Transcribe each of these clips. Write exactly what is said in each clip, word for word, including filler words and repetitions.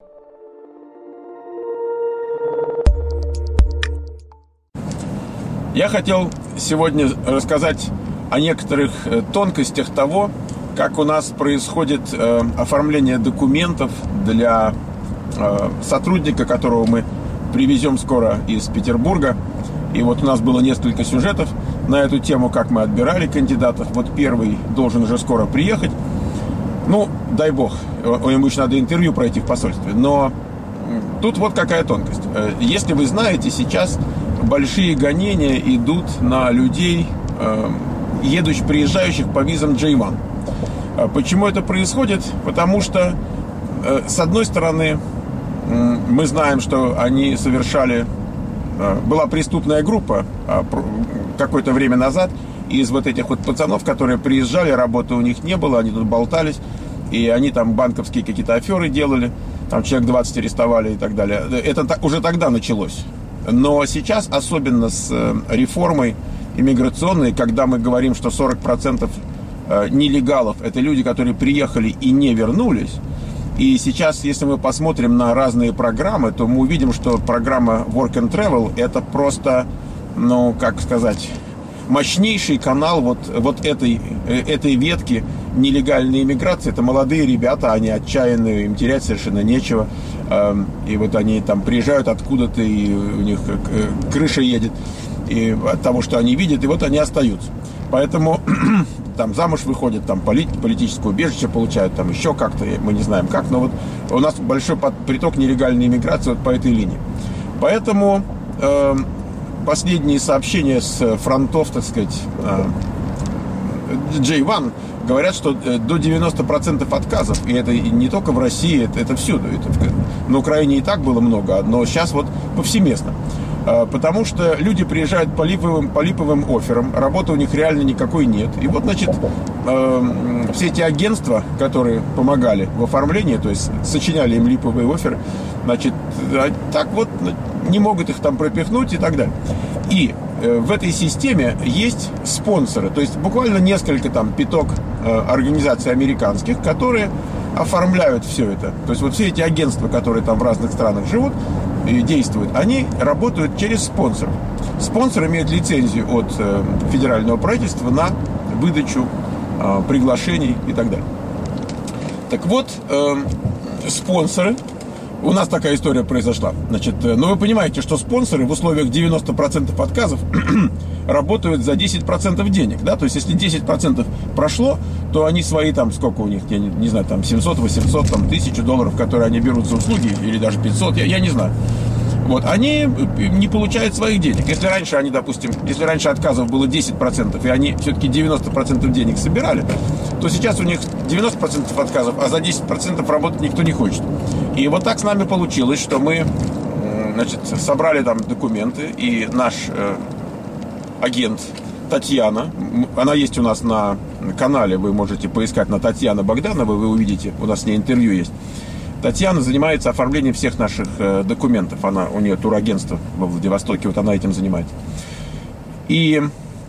Я хотел сегодня рассказать о некоторых тонкостях того, как у нас происходит э, оформление документов для э, сотрудника, которого мы привезем скоро из Петербурга. И вот у нас было несколько сюжетов на эту тему, как мы отбирали кандидатов. Вот первый должен уже скоро приехать. Ну, дай бог, ему еще надо интервью пройти в посольстве. Но тут вот какая тонкость. Если вы знаете, сейчас большие гонения идут на людей, едущих, приезжающих по визам джей один. Почему это происходит? Потому что, с одной стороны, мы знаем, что они совершали... Была преступная группа какое-то время назад из вот этих вот пацанов, которые приезжали, работы у них не было, они тут болтались, и они там банковские какие-то аферы делали, там человек двадцать арестовали и так далее. Это уже тогда началось. Но сейчас, особенно с реформой иммиграционной, когда мы говорим, что сорок процентов нелегалов – это люди, которые приехали и не вернулись. И сейчас, если мы посмотрим на разные программы, то мы увидим, что программа Work and Travel – это просто, ну, как сказать, мощнейший канал вот, вот этой, этой ветки нелегальной иммиграции. Это молодые ребята, они отчаянные, им терять совершенно нечего. И вот они там приезжают откуда-то, и у них крыша едет и от того, что они видят, и вот они остаются. Поэтому там замуж выходят, там полит, политическое убежище получают, там еще как-то, мы не знаем как, но вот у нас большой приток нелегальной иммиграции вот по этой линии. Поэтому э, последние сообщения с фронтов, так сказать, э, джей один говорят, что до девяноста процентов отказов, и это не только в России, это, это всюду. Это, на Украине и так было много, но сейчас вот повсеместно. Потому что люди приезжают по липовым, по липовым офферам, работы у них реально никакой нет. И вот, значит, э, все эти агентства, которые помогали в оформлении, то есть сочиняли им липовые офферы, значит, так вот не могут их там пропихнуть и так далее. И э, в этой системе есть спонсоры, то есть буквально несколько там пяток э, организаций американских, которые оформляют все это. То есть вот все эти агентства, которые там в разных странах живут и действуют, они работают через спонсоров. Спонсор имеет лицензию от э, федерального правительства на выдачу э, приглашений и так далее. Так вот, э, спонсоры, у нас такая история произошла. Значит, э, ну вы понимаете, что спонсоры в условиях девяноста процентов отказов работают за десять процентов денег, да, то есть если десять процентов прошло, то они свои там, сколько у них, я не, не знаю, там семьсот, восемьсот, там тысячу долларов, которые они берут за услуги, или даже пятьсот, я, я не знаю. Вот, они не получают своих денег. Если раньше они, допустим, если раньше отказов было десять процентов, и они все-таки девяносто процентов денег собирали, то сейчас у них девяносто процентов отказов, а за десять процентов работать никто не хочет. И вот так с нами получилось, что мы, значит, собрали там документы, и наш э, агент Татьяна, она есть у нас на канале, вы можете поискать на Татьяна Богданова, вы увидите, у нас с ней интервью есть. Татьяна занимается оформлением всех наших э, документов. Она, у нее турагентство во Владивостоке, вот она этим занимается. И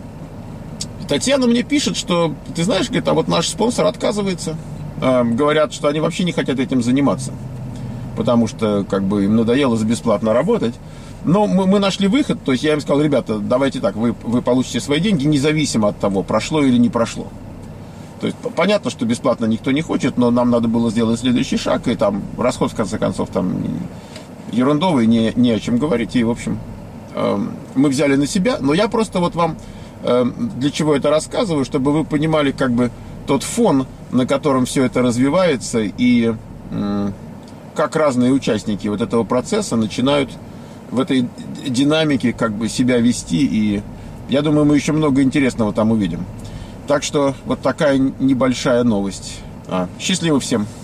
Татьяна мне пишет, что, ты знаешь, говорит, а вот наш спонсор отказывается. Э, говорят, что они вообще не хотят этим заниматься, потому что как бы им надоело за бесплатно работать. Но мы, мы нашли выход, то есть я им сказал, ребята, давайте так, вы, вы получите свои деньги независимо от того, прошло или не прошло. То есть понятно, что бесплатно никто не хочет, но нам надо было сделать следующий шаг, и там расход, в конце концов, там ерундовый, не, не о чем говорить. И, в общем, э, мы взяли на себя. Но я просто вот вам э, для чего это рассказываю, чтобы вы понимали как бы тот фон, на котором все это развивается, и э, как разные участники вот этого процесса начинают в этой динамике как бы себя вести. И я думаю, мы еще много интересного там увидим. Так что вот такая небольшая новость. А, счастливо всем!